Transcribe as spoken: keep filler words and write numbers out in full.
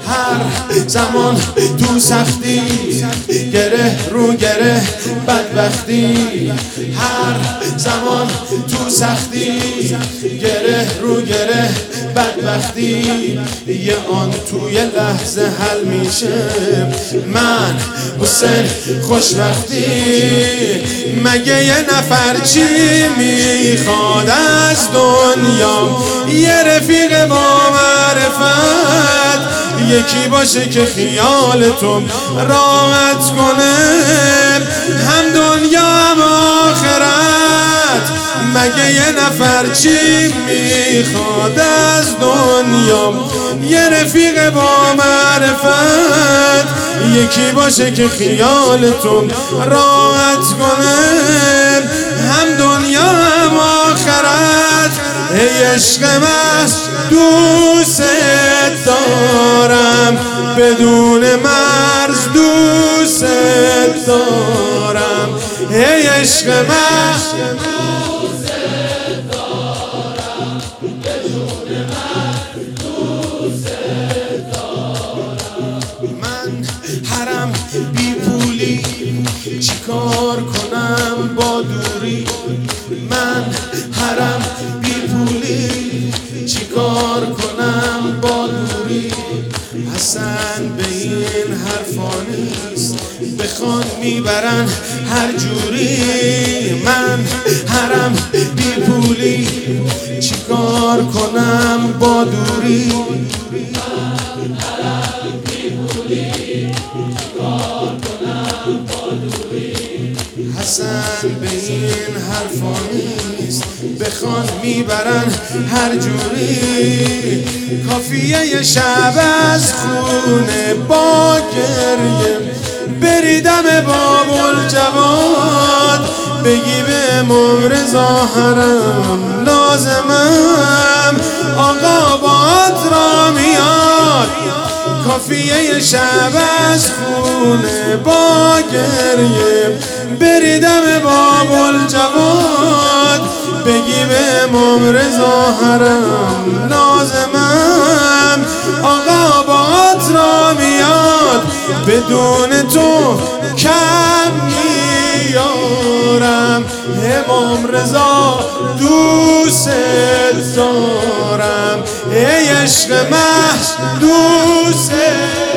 هر زمان تو سختی گره رو گره بدبختی، هر زمان تو سختی گره رو گره بدبختی، یه آن توی لحظه حل میشه. من حسین خوشبختی، مگه یه نفر چی میخواد از دنیا؟ یه رفیق با معرفت، یکی باشه که خیالتون راحت کنه، هم دنیا هم آخرت. مگه یه نفر چی میخواد از دنیا؟ یه رفیق با معرفت، یکی باشه که خیالتون راحت کنه، هم دنیا هم آخرت. ای عشق من دوست دارم، بدون مرز دوست دارم. ای عشق من دوست دارم، بدون مرز دوست دارم. من حرم بی پولی چیکار کنم با دوری؟ من حرم بی پولی چیکار کنم با دوری؟ حسن به این حرفا نیست، بخوان میبرن هر جوری. من حرم بی پولی چیکار کنم با دوری؟ من حرم بی پولی چیکار کنم با دوری؟ حسن به این حرفا نیست، بخوان میبرن هر جوری. کافیه یه شب از خونه با گریه بریدم بابل جواد، بگی به امام رضا حرم لازمم آقا باد را میاد. کافیه یه شب از خونه با گریه بریدم بابل جواد، بگی به امام رضا حرم لازمم آقا باد را میاد. بدون تو کم میارم، امام رضا دوست دارم. ای عشق من دوست